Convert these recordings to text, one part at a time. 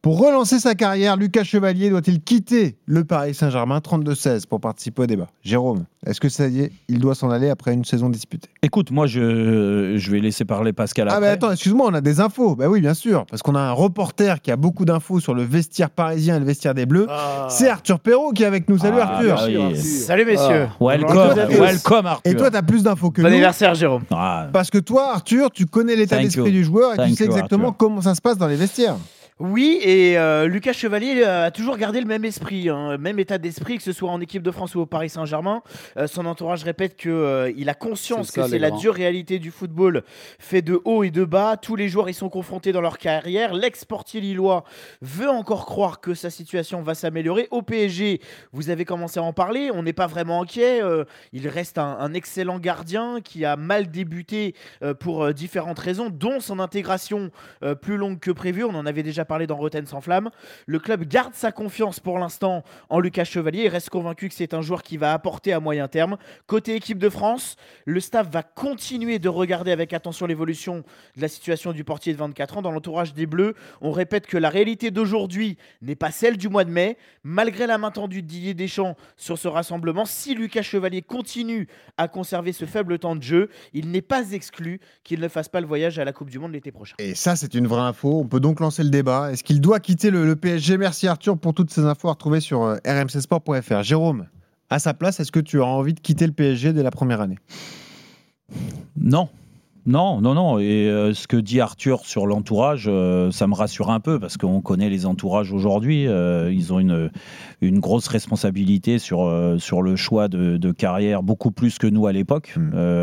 Pour relancer sa carrière, Lucas Chevalier doit-il quitter le Paris Saint-Germain? 32-16 pour participer au débat. Jérôme, est-ce que ça y est, il doit s'en aller après une saison disputée? Écoute, moi, je vais laisser parler Pascal après. Ah, mais attends, excuse-moi, on a des infos. Bah oui, bien sûr, parce qu'on a un reporter qui a beaucoup d'infos sur le vestiaire parisien et le vestiaire des Bleus. C'est Arthur Perrault qui est avec nous. Salut Arthur. Oui. Salut messieurs. Welcome Arthur. Et toi, tu as plus d'infos que Bon nous. anniversaire Jérôme. Parce que toi, Arthur, tu connais l'état d'esprit du joueur et tu sais exactement comment ça se passe dans les vestiaires. Oui, et Lucas Chevalier a toujours gardé le même esprit, même état d'esprit, que ce soit en équipe de France ou au Paris Saint-Germain. Son entourage répète qu'il a conscience que c'est la dure réalité du football, fait de haut et de bas. Tous les joueurs y sont confrontés dans leur carrière. L'ex-portier lillois veut encore croire que sa situation va s'améliorer. Au PSG, vous avez commencé à en parler, on n'est pas vraiment inquiet. Il reste un excellent gardien qui a mal débuté pour différentes raisons, dont son intégration plus longue que prévu. On en avait déjà parlé dans Rotten sans flamme. Le club garde sa confiance pour l'instant en Lucas Chevalier et reste convaincu que c'est un joueur qui va apporter à moyen terme. Côté équipe de France, le staff va continuer de regarder avec attention l'évolution de la situation du portier de 24 ans. Dans l'entourage des Bleus, on répète que la réalité d'aujourd'hui n'est pas celle du mois de mai. Malgré la main tendue de Didier Deschamps sur ce rassemblement, si Lucas Chevalier continue à conserver ce faible temps de jeu, il n'est pas exclu qu'il ne fasse pas le voyage à la Coupe du Monde l'été prochain. Et ça, c'est une vraie info. On peut donc lancer le débat. Est-ce qu'il doit quitter le PSG? Merci Arthur pour toutes ces infos à retrouver sur rmcsport.fr. Jérôme, à sa place, est-ce que tu auras envie de quitter le PSG dès la première année? Non. Et ce que dit Arthur sur l'entourage, ça me rassure un peu parce qu'on connaît les entourages aujourd'hui. Ils ont une grosse responsabilité sur le choix de carrière, beaucoup plus que nous à l'époque.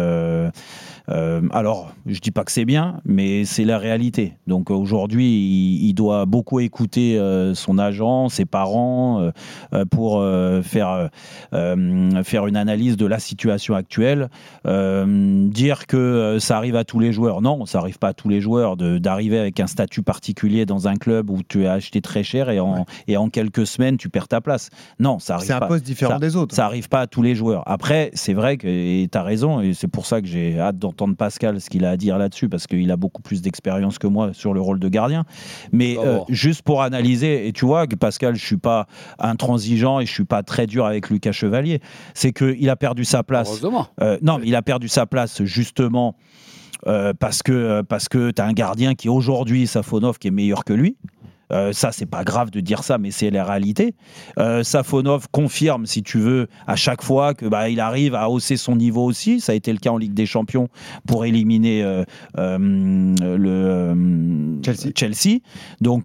Alors, je dis pas que c'est bien, mais c'est la réalité. Donc aujourd'hui, il doit beaucoup écouter son agent, ses parents, pour faire une analyse de la situation actuelle. Dire que ça arrive à tous les joueurs, non, ça arrive pas à tous les joueurs d'arriver avec un statut particulier dans un club où tu as acheté très cher et en quelques semaines tu perds ta place. Non, ça arrive pas. C'est un poste différent des autres. Ça arrive pas à tous les joueurs. Après, c'est vrai que tu as raison et c'est pour ça que j'ai hâte d'entendre Pascal ce qu'il a à dire là-dessus parce qu'il a beaucoup plus d'expérience que moi sur le rôle de gardien. Mais juste pour analyser, et tu vois que Pascal, je suis pas intransigeant et je suis pas très dur avec Lucas Chevalier, c'est qu'il a perdu sa place. Heureusement. Non, mais il a perdu sa place justement parce que tu as un gardien qui aujourd'hui, Safonov, qui est meilleur que lui. Ça, c'est pas grave de dire ça, mais c'est la réalité. Safonov confirme, si tu veux, à chaque fois que il arrive à hausser son niveau aussi. Ça a été le cas en Ligue des Champions pour éliminer Chelsea. Donc,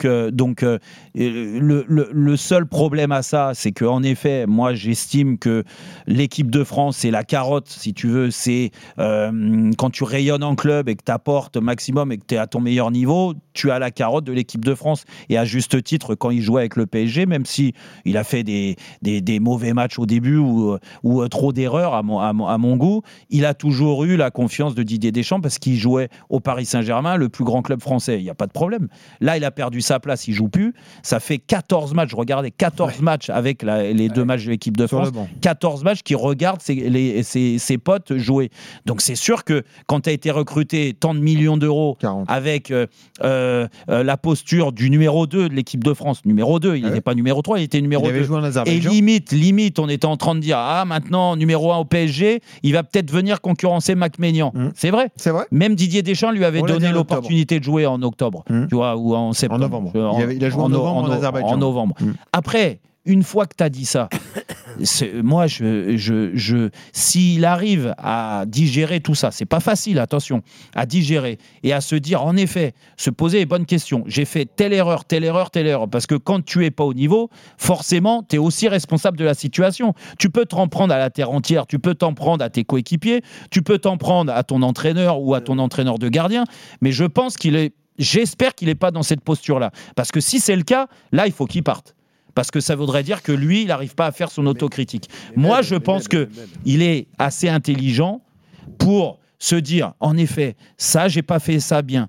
le seul problème à ça, c'est qu'en effet, moi, j'estime que l'équipe de France, c'est la carotte, si tu veux. C'est quand tu rayonnes en club et que tu apportes maximum et que tu es à ton meilleur niveau, tu as la carotte de l'équipe de France. Et à juste titre, quand il jouait avec le PSG, même si il a fait des mauvais matchs au début ou trop d'erreurs à mon goût, il a toujours eu la confiance de Didier Deschamps parce qu'il jouait au Paris Saint-Germain, le plus grand club français. Il n'y a pas de problème. Là, il a perdu sa place, il ne joue plus. Ça fait 14 matchs, regardez, 14 matchs avec les deux matchs de l'équipe de France. 14 matchs qui regardent ses potes jouer. Donc c'est sûr que quand tu as été recruté tant de millions d'euros 40. Avec la posture du numéro 2 de l'équipe de France, numéro 2, il n'était pas numéro 3, il était numéro 2. Et limite, on était en train de dire maintenant, numéro 1 au PSG, il va peut-être venir concurrencer Mac-Maignan. C'est vrai. Même Didier Deschamps lui avait donné l'opportunité de jouer en octobre, tu vois, ou en septembre. En novembre. Il a joué en novembre en Azerbaïdjan. En novembre. Après, une fois que tu as dit ça, moi, s'il arrive à digérer tout ça, c'est pas facile, attention, à digérer et à se dire, en effet, se poser les bonnes questions. J'ai fait telle erreur, parce que quand tu es pas au niveau, forcément, tu es aussi responsable de la situation. Tu peux t'en prendre à la terre entière, tu peux t'en prendre à tes coéquipiers, tu peux t'en prendre à ton entraîneur ou à ton entraîneur de gardien, mais j'espère qu'il n'est pas dans cette posture-là. Parce que si c'est le cas, là, il faut qu'il parte. Parce que ça voudrait dire que lui, il n'arrive pas à faire son autocritique. Moi, je pense qu'il est assez intelligent pour se dire, en effet, ça, j'ai pas fait ça bien.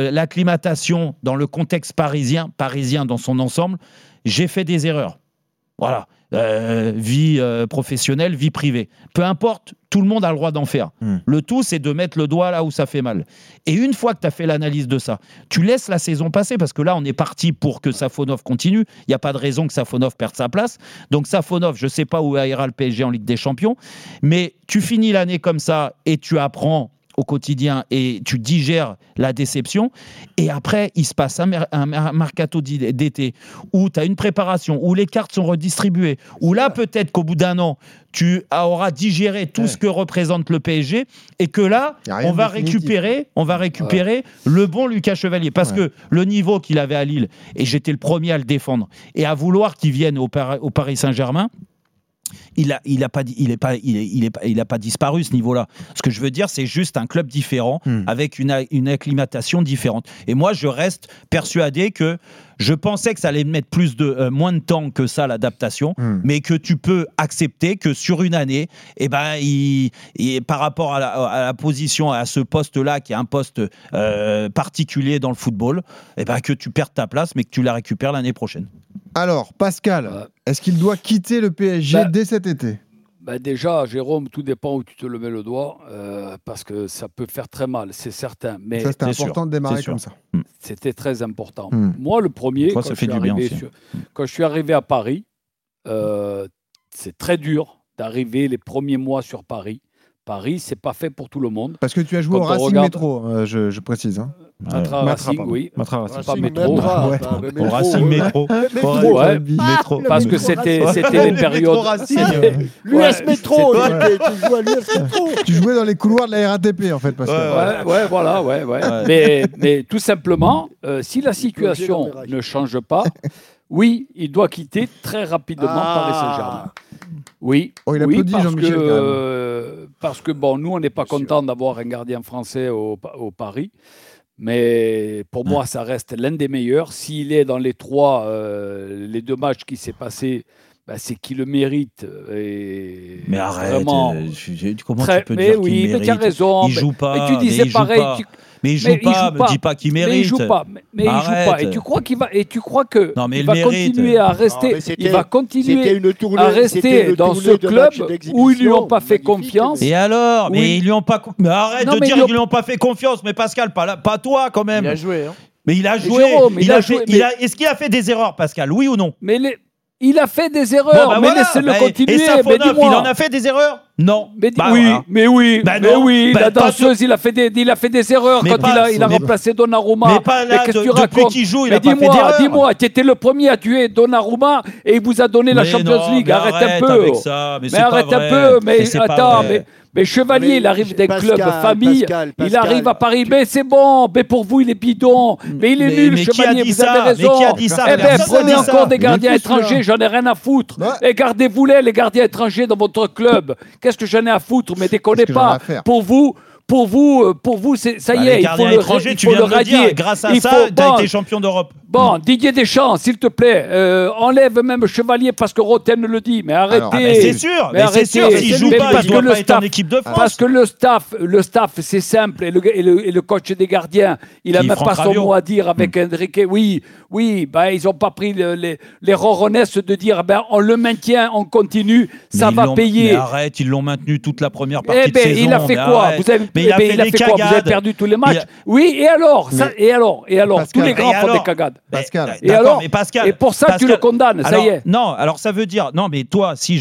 L'acclimatation dans le contexte parisien dans son ensemble, j'ai fait des erreurs. Voilà. Vie professionnelle, vie privée. Peu importe, tout le monde a le droit d'en faire. Le tout, c'est de mettre le doigt là où ça fait mal. Et une fois que tu as fait l'analyse de ça, tu laisses la saison passer, parce que là, on est parti pour que Safonov continue. Il n'y a pas de raison que Safonov perde sa place. Donc Safonov, je ne sais pas où ira le PSG en Ligue des Champions, mais tu finis l'année comme ça et tu apprends au quotidien et tu digères la déception, et après il se passe un mercato d'été où tu as une préparation, où les cartes sont redistribuées, où là peut-être qu'au bout d'un an tu auras digéré tout ce que représente le PSG, et que là on va récupérer le bon Lucas Chevalier, parce que le niveau qu'il avait à Lille, et j'étais le premier à le défendre et à vouloir qu'il vienne au Paris Saint-Germain, il a pas disparu, ce niveau-là. Ce que je veux dire, c'est juste un club différent, avec une acclimatation différente. Et moi, je reste persuadé que je pensais que ça allait mettre moins de temps que ça, l'adaptation, mais que tu peux accepter que sur une année, par rapport à la position, à ce poste-là, qui est un poste particulier dans le football, que tu perds ta place, mais que tu la récupères l'année prochaine. Alors, Pascal, est-ce qu'il doit quitter le PSG dès cet été ? Déjà, Jérôme, tout dépend où tu te le mets le doigt, parce que ça peut faire très mal, c'est certain. Mais ça, c'était important de démarrer comme ça. C'était très important. Moi, le premier, quand je suis arrivé à Paris, c'est très dur d'arriver les premiers mois sur Paris. Paris, c'est pas fait pour tout le monde. Parce que tu as joué au Racing Métro, je précise. Matra Racing, oui. Matra Racing. Pas Métro. Au Racing Métro. Métro. Parce que c'était les périodes. L'US Métro. Tu jouais à l'US Métro. Tu jouais dans les couloirs de la RATP, en fait, Pascal. Voilà. Mais tout simplement, si la situation ne change pas, oui, il doit quitter très rapidement Paris Saint-Germain. Oui, il applaudit Jean-Michel. Parce que nous, on n'est pas content d'avoir un gardien français au Paris. Mais pour moi, ça reste l'un des meilleurs. S'il est dans les deux matchs qui s'est passé, c'est qu'il le mérite. Mais arrête, vraiment comment tu peux dire qu'il mérite ? Mais tu as raison. Il joue pas. Mais tu disais pareil. Mais il joue pas, me dis pas qu'il mérite. Mais il joue pas. Mais il joue pas. Et tu crois qu'il va il va continuer à rester. Il va continuer à rester dans ce club où ils lui ont pas fait confiance. Et alors ? Mais ils lui ont pas. Mais arrête de dire qu'ils lui ont pas fait confiance. Mais Pascal, pas toi quand même. Il a joué. Mais il a joué. Est-ce qu'il a fait des erreurs, Pascal ? Oui ou non ? Il a fait des erreurs, mais laissez-le continuer. Et Safonov, il en a fait des erreurs ? Non. Mais oui. La danseuse, il a fait des erreurs quand il a remplacé Donnarumma. Mais pas là, depuis qu'il joue, il a pas fait d'erreurs. Dis-moi, tu étais le premier à tuer Donnarumma et il vous a donné la Champions League. Arrête un peu. Avec ça, mais arrête un peu. Mais attends, mais Chevalier, il arrive d'un club famille, il arrive à Paris, mais c'est bon, mais pour vous, il est bidon, mais il est nul, Chevalier, vous avez raison. Mais qui a dit ça ? Prenez encore des gardiens étrangers, j'en ai rien à foutre. Et gardez-vous les gardiens étrangers dans votre club. Qu'est-ce que j'en ai à foutre ? Mais déconnez pas. Pour vous, ça y est, il faut le radier. Grâce à ça, tu as été champion d'Europe. Bon, Didier Deschamps, s'il te plaît, enlève même Chevalier parce que Roten le dit. Mais arrêtez. C'est sûr. Mais c'est sûr. S'il joue pas, il doit pas être en équipe de France. Parce que le staff, c'est simple. Et le coach des gardiens, il a même pas son mot à dire avec Enrique. Oui, ils n'ont pas pris les roronesses de dire on le maintient, on continue, ça va payer. Mais arrête, ils l'ont maintenu toute la première partie de saison. Il a fait quoi ? Mais il a fait des cagades. Vous avez perdu tous les matchs. Oui, et alors tous les grands font des cagades. Pascal. Et pour ça, tu le condamnes, ça y est. Non, alors ça veut dire... Non, mais toi, si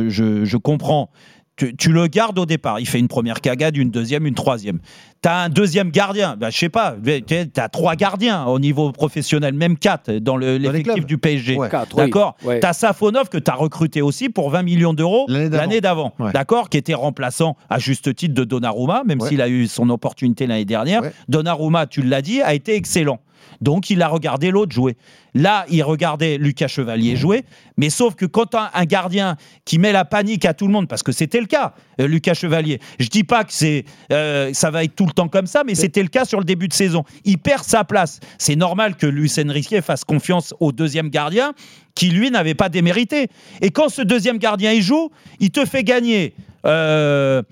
je comprends... Tu le gardes au départ. Il fait une première cagade, une deuxième, une troisième. Tu as un deuxième gardien. Je sais pas. Tu as 3 gardiens au niveau professionnel, même 4 dans l'effectif du PSG. Ouais. 4, d'accord. Tu as Safonov que tu as recruté aussi pour 20 millions d'euros l'année d'avant. Ouais. D'accord, qui était remplaçant à juste titre de Donnarumma, même s'il a eu son opportunité l'année dernière. Ouais. Donnarumma, tu l'as dit, a été excellent. Donc, il a regardé l'autre jouer. Là, il regardait Lucas Chevalier jouer. Mais sauf que quand tu as un gardien qui met la panique à tout le monde, parce que c'était le cas, Lucas Chevalier. Je dis pas que ça va être tout le temps comme ça, mais c'était le cas sur le début de saison. Il perd sa place. C'est normal que Luis Enrique fasse confiance au deuxième gardien qui, lui, n'avait pas démérité. Et quand ce deuxième gardien, il joue, il te fait gagner la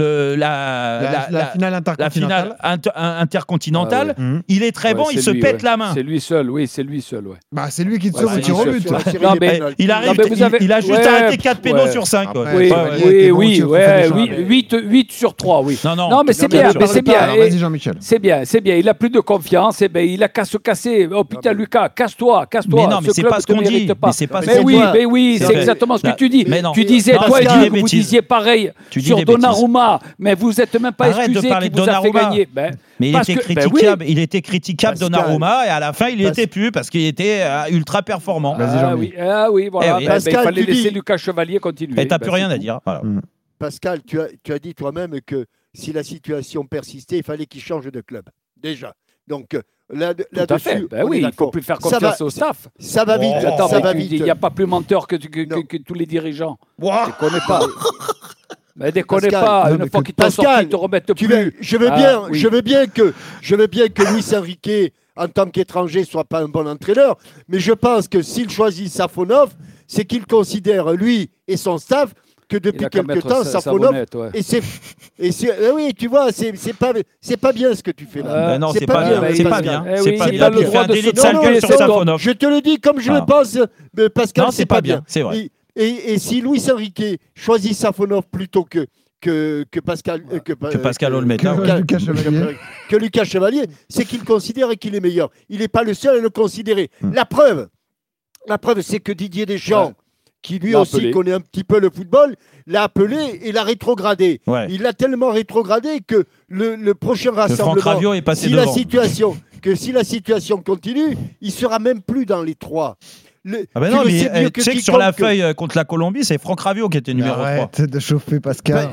finale intercontinentale, il est très bon, il se pète la main. C'est lui seul, c'est lui seul. Bah, c'est lui qui te sauve au tir au but. Il a juste arrêté 4 pénaux sur 5. Oui, 8 sur 3, oui. Non, mais c'est bien. Vas-y, Jean-Michel. C'est bien. Il a plus de confiance. Il a qu'à se casser. Oh putain, Lucas, casse-toi. Mais non, mais c'est pas ce qu'on dit. Mais oui, c'est exactement ce que tu dis. Tu disais, toi et Dieu, vous disiez pareil sur Donnarumma, mais vous n'êtes même pas excusé qu'il vous a fait gagner. Mais il était critiquable Donnarumma et à la fin il n'y était plus parce qu'il était ultra performant. Oui, voilà. Il fallait laisser Lucas Chevalier continuer. Et t'as plus rien à dire. Pascal, tu as dit toi-même que si la situation persistait, il fallait qu'il change de club. Déjà. Donc là-dessus, il ne faut plus faire confiance au staff. Ça va vite. Il n'y a pas plus menteur que tous les dirigeants. Ne déconnez pas. Mais déconnez pas, une fois qu'ils t'ont sorti, ils ne te remettent plus. Je veux bien que Luis Enrique, en tant qu'étranger, ne soit pas un bon entraîneur, mais je pense que s'il choisit Safonov, c'est qu'il considère, lui et son staff, que depuis quelque temps, Safonov... oui, tu vois, c'est pas bien ce que tu fais là. Non, c'est pas bien. C'est pas bien. Tu fais un délit de sale gueule sur Safonov. Je te le dis comme je le pense, Pascal, non, c'est pas bien. C'est vrai. Et si Luis Enrique choisit Safonov plutôt que Pascal Olmette, que Lucas Chevalier, c'est qu'il considère qu'il est meilleur. Il n'est pas le seul à le considérer. La preuve, c'est que Didier Deschamps, qui lui aussi connaît un petit peu le football, l'a appelé et l'a rétrogradé. Ouais. Il l'a tellement rétrogradé que le prochain rassemblement, si la situation continue, il ne sera même plus dans les 3. Tu sais que sur la feuille contre la Colombie, c'est Franck Raviot qui était numéro 3. Arrête de chauffer Pascal.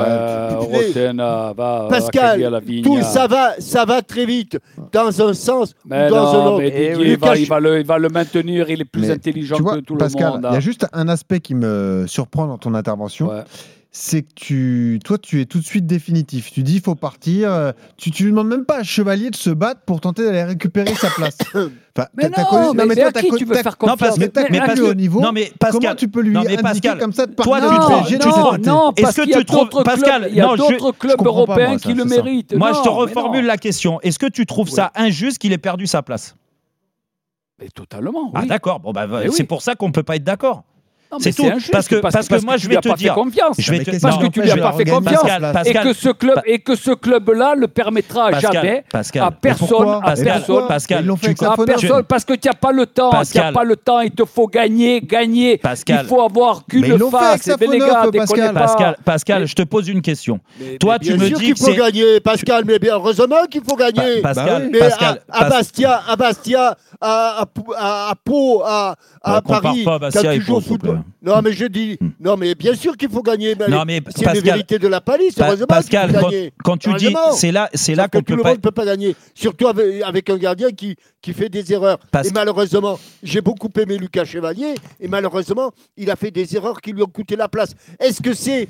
Pascal, ça va très vite dans un sens ou dans un autre. Il va le maintenir, il est plus intelligent que tout Pascal, le monde. Il y a juste un aspect qui me surprend dans ton intervention. Ouais. C'est que tu es tout de suite définitif. Tu dis il faut partir. Tu lui demandes même pas à Chevalier de se battre pour tenter d'aller récupérer sa place. Mais à qui tu veux faire confiance? Mais t'as connu au niveau. Non mais Pascal, comment tu peux lui indiquer comme ça de partir? Non, parce qu'il y a d'autres clubs. Il y a d'autres clubs européens qui le méritent. Moi, je te reformule la question. Est-ce que tu trouves ça injuste qu'il ait perdu sa place? Mais totalement. Ah d'accord. Bon c'est pour ça qu'on peut pas être d'accord. Non, c'est tout. Parce que moi, je vais te dire. Parce que tu lui as pas fait confiance. Et que ce club-là ne permettra jamais à personne. Pascal, parce que tu n'as pas le temps. Il te faut gagner. Il faut avoir qu'une face. Les gars, Pascal, je te pose une question. Toi, tu me dis qu'il faut gagner, Pascal, mais bien heureusement qu'il faut gagner. Pascal, à Bastia, à Pau, à Paris, quand tu joues au football. Non, mais je dis, non, mais bien sûr qu'il faut gagner. Mais c'est la vérité de la palisse. Heureusement Pascal, qu'il faut gagner. Quand tu dis, c'est là qu'on tout le monde ne peut pas gagner. Surtout avec un gardien qui fait des erreurs. Et malheureusement, j'ai beaucoup aimé Lucas Chevalier. Et malheureusement, il a fait des erreurs qui lui ont coûté la place. Est-ce que c'est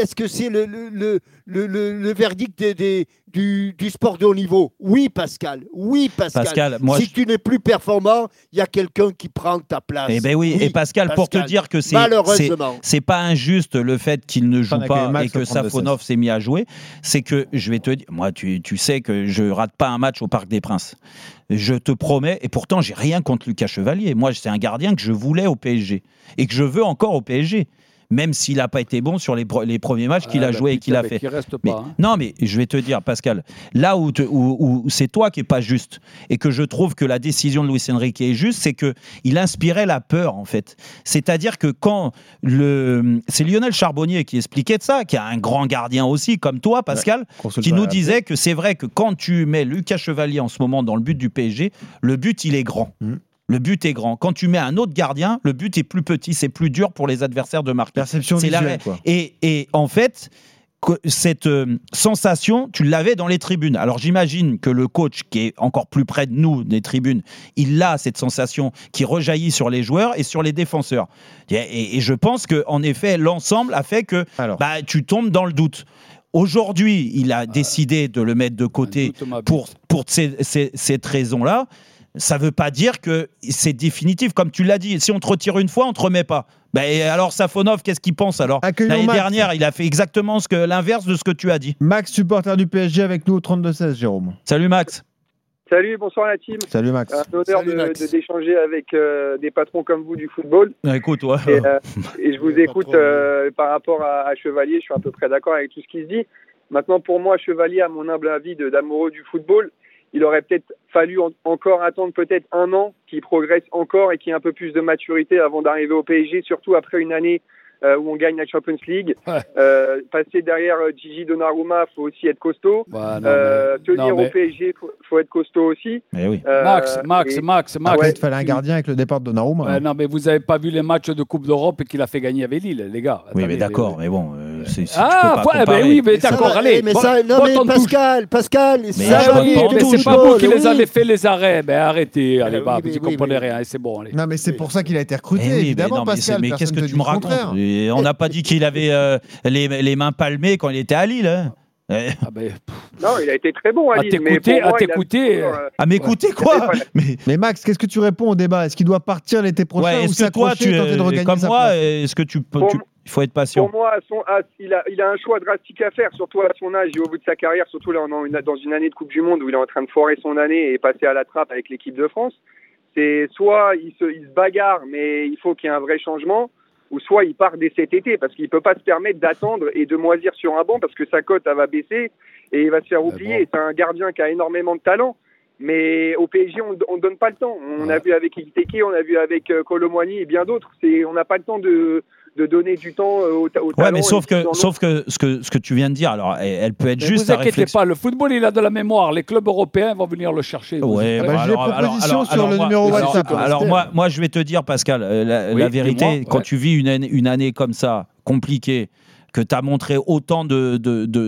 le verdict du sport de haut niveau? Oui, Pascal. Moi, si tu n'es plus performant, il y a quelqu'un qui prend ta place. Eh ben oui. Et Pascal, pour te dire que c'est pas injuste le fait qu'il ne joue pas et que Safonov s'est mis à jouer, c'est que je vais te dire, moi, tu sais que je rate pas un match au Parc des Princes. Je te promets, et pourtant j'ai rien contre Lucas Chevalier. Moi, c'est un gardien que je voulais au PSG et que je veux encore au PSG. Même s'il n'a pas été bon sur les premiers matchs qu'il a joué et qu'il a fait. Non, mais je vais te dire, Pascal, là où c'est toi qui n'es pas juste et que je trouve que la décision de Luis Enrique est juste, c'est qu'il inspirait la peur, en fait. C'est-à-dire que c'est Lionel Charbonnier qui expliquait de ça, qui a un grand gardien aussi, comme toi, Pascal, qui nous disait que c'est vrai que quand tu mets Lucas Chevalier en ce moment dans le but du PSG, le but, il est grand. Le but est grand. Quand tu mets un autre gardien, le but est plus petit, c'est plus dur pour les adversaires de marquer. Perception visuelle, quoi. Et en fait, cette sensation, tu l'avais dans les tribunes. Alors j'imagine que le coach, qui est encore plus près de nous, des tribunes, il a cette sensation qui rejaillit sur les joueurs et sur les défenseurs. Et je pense qu'en effet, l'ensemble a fait que tu tombes dans le doute. Aujourd'hui, il a décidé de le mettre de côté pour cette raison-là. ça ne veut pas dire que c'est définitif, comme tu l'as dit. Si on te retire une fois, on ne te remet pas. Alors Safonov, qu'est-ce qu'il pense alors? L'année dernière, il a fait exactement l'inverse de ce que tu as dit. Max, supporter du PSG avec nous au 32-16, Jérôme. Salut Max. Salut, bonsoir la team. Salut Max. Un honneur d'échanger avec des patrons comme vous du football. Écoute, ouais. Et je vous écoute par rapport à Chevalier, je suis à peu près d'accord avec tout ce qui se dit. Maintenant, pour moi, Chevalier, à mon humble avis d'amoureux du football, il aurait peut-être fallu encore attendre peut-être 1 an, qu'il progresse encore et qu'il y ait un peu plus de maturité avant d'arriver au PSG, surtout après une année où on gagne la Champions League. Passer derrière Gigi Donnarumma, il faut aussi être costaud. Tenir au PSG, faut être costaud aussi. Oui. Max. Il fallait un gardien avec le départ de Donnarumma. Non, mais vous n'avez pas vu les matchs de Coupe d'Europe qu'il a fait gagner avec Lille, les gars. Oui, mais d'accord, mais bon, tu peux pas comparer. Oui, mais d'accord, allez. Mais Pascal, c'est pas vous qui les avez fait les arrêts. Mais arrêtez, allez, vous ne comprenez rien, c'est bon. Allez. Non, mais c'est pour ça qu'il a été recruté, évidemment, Pascal. Mais qu'est-ce que tu me racontes? On n'a pas dit qu'il avait les mains palmées quand il était à Lille. Hein. Non, il a été très bon à Lille. À m'écouter quoi? Mais Max, qu'est-ce que tu réponds au débat? Est-ce qu'il doit partir l'été prochain ou s'accrocher et tenter de regagner comme sa moi, place? est-ce que il faut être patient? Pour moi, il a un choix drastique à faire, surtout à son âge et au bout de sa carrière, surtout là dans une année de Coupe du Monde où il est en train de foirer son année et passer à la trappe avec l'équipe de France. C'est soit il se bagarre, mais il faut qu'il y ait un vrai changement, ou soit il part dès cet été, parce qu'il ne peut pas se permettre d'attendre et de moisir sur un banc, parce que sa cote elle va baisser et il va se faire oublier. C'est un gardien qui a énormément de talent, mais au PSG, on ne donne pas le temps. On a vu avec Ekitike, on a vu avec Kolo-Muani et bien d'autres. On n'a pas le temps de donner du temps au talent. Ouais, mais sauf que ce que tu viens de dire, alors elle peut être juste. Ne vous inquiétez pas, le football il a de la mémoire. Les clubs européens vont venir le chercher. Ouais, j'ai des propositions sur le numéro WhatsApp. Alors moi, je vais te dire, Pascal, la vérité, quand tu vis une année comme ça, compliquée, que tu as montré autant de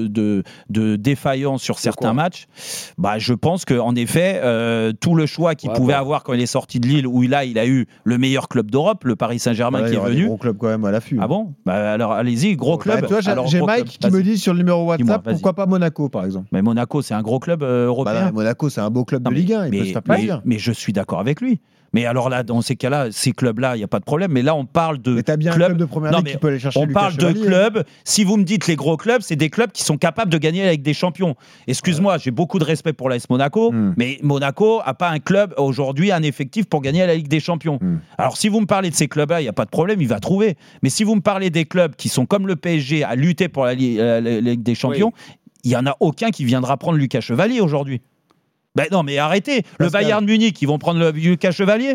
défaillances sur certains matchs, je pense qu'en effet, tout le choix qu'il pouvait avoir quand il est sorti de Lille, où là, il a eu le meilleur club d'Europe, le Paris Saint-Germain qui est venu. Gros club quand même à l'affût. Ah bon? Alors allez-y, gros club. Tu vois, j'ai Mike qui me dit sur le numéro WhatsApp, pourquoi pas Monaco par exemple? Mais Monaco, c'est un gros club européen. Monaco, c'est un beau club de Ligue 1, il peut se faire plaisir. Mais je suis d'accord avec lui. Mais alors là, dans ces cas-là, ces clubs-là, il n'y a pas de problème. Mais là, on parle de. Mais t'as bien clubs. Un club de première ligue qui peut aller chercher. On parle de clubs. Si vous me dites les gros clubs, c'est des clubs qui sont capables de gagner avec des champions. Excuse-moi, j'ai beaucoup de respect pour l'AS Monaco, mais Monaco n'a pas un club aujourd'hui, un effectif pour gagner à la Ligue des Champions. Alors si vous me parlez de ces clubs-là, il n'y a pas de problème, il va trouver. Mais si vous me parlez des clubs qui sont comme le PSG à lutter pour la Ligue des Champions, il n'y en a aucun qui viendra prendre Lucas Chevalier aujourd'hui. Non, mais arrêtez. Le Bayern Munich, ils vont prendre Lucas Chevalier.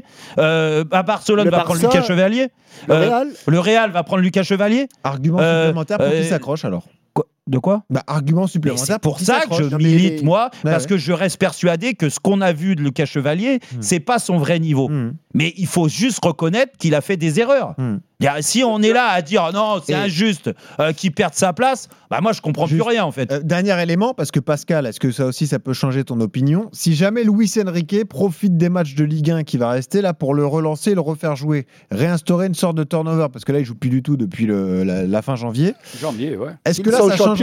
À Barcelone, va prendre Lucas Chevalier. Le Real va prendre Lucas Chevalier. Argument supplémentaire pour qu'il s'accroche alors. De quoi? Argument supplémentaire. C'est pour ça que je milite, moi, parce que je reste persuadé que ce qu'on a vu de Lucas Chevalier, c'est pas son vrai niveau. Mais il faut juste reconnaître qu'il a fait des erreurs. Si on est là à dire non, c'est injuste qu'il perde sa place, moi je comprends plus rien en fait. Dernier élément, parce que Pascal, est-ce que ça aussi ça peut changer ton opinion? Si jamais Luis Enrique profite des matchs de Ligue 1 qui va rester là pour le relancer et le refaire jouer, réinstaurer une sorte de turnover, parce que là il joue plus du tout depuis la fin janvier. Est-ce que là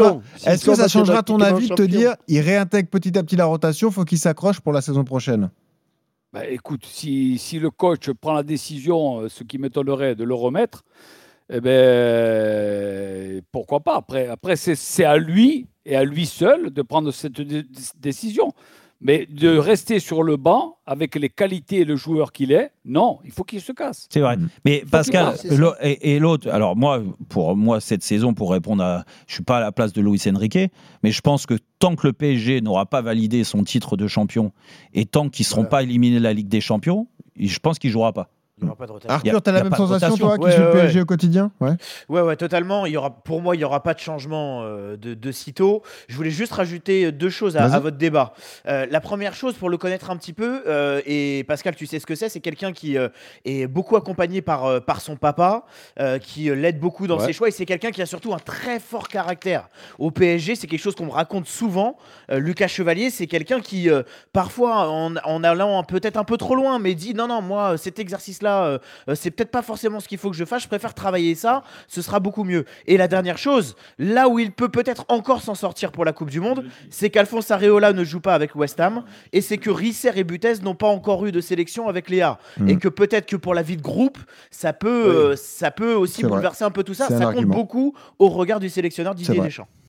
ça changera ton avis de te dire il réintègre petit à petit la rotation, faut qu'il s'accroche pour la saison prochaine? Écoute, si le coach prend la décision, ce qui m'étonnerait de le remettre, pourquoi pas. Après c'est à lui et à lui seul de prendre cette décision. Mais de rester sur le banc avec les qualités et le joueur qu'il est, non, il faut qu'il se casse. C'est vrai. Mais Pascal, et l'autre, alors pour moi, cette saison, pour répondre je ne suis pas à la place de Luis Enrique, mais je pense que tant que le PSG n'aura pas validé son titre de champion et tant qu'ils ne seront pas éliminés de la Ligue des Champions, je pense qu'il ne jouera pas. Il n'y aura pas de rotation. Arthur, t'as la même sensation, toi, qui suis le PSG au quotidien? Ouais, totalement. Pour moi, il n'y aura pas de changement de sitôt. Je voulais juste rajouter 2 choses à votre débat. La première chose, pour le connaître un petit peu, et Pascal, tu sais ce que c'est quelqu'un qui est beaucoup accompagné par son papa, qui l'aide beaucoup dans ses choix, et c'est quelqu'un qui a surtout un très fort caractère. Au PSG, c'est quelque chose qu'on me raconte souvent. Lucas Chevalier, c'est quelqu'un qui, parfois, en allant peut-être un peu trop loin, mais dit non, moi, cet exercice-là, là, c'est peut-être pas forcément ce qu'il faut que je fasse, je préfère travailler ça, ce sera beaucoup mieux. Et la dernière chose, là où il peut peut-être encore s'en sortir pour la Coupe du Monde, c'est qu'Alphonse Areola ne joue pas avec West Ham, et c'est que Risser et Butez n'ont pas encore eu de sélection avec Léa. Et que peut-être que pour la vie de groupe, ça peut aussi bouleverser un peu tout ça. Ça compte beaucoup au regard du sélectionneur Didier Deschamps.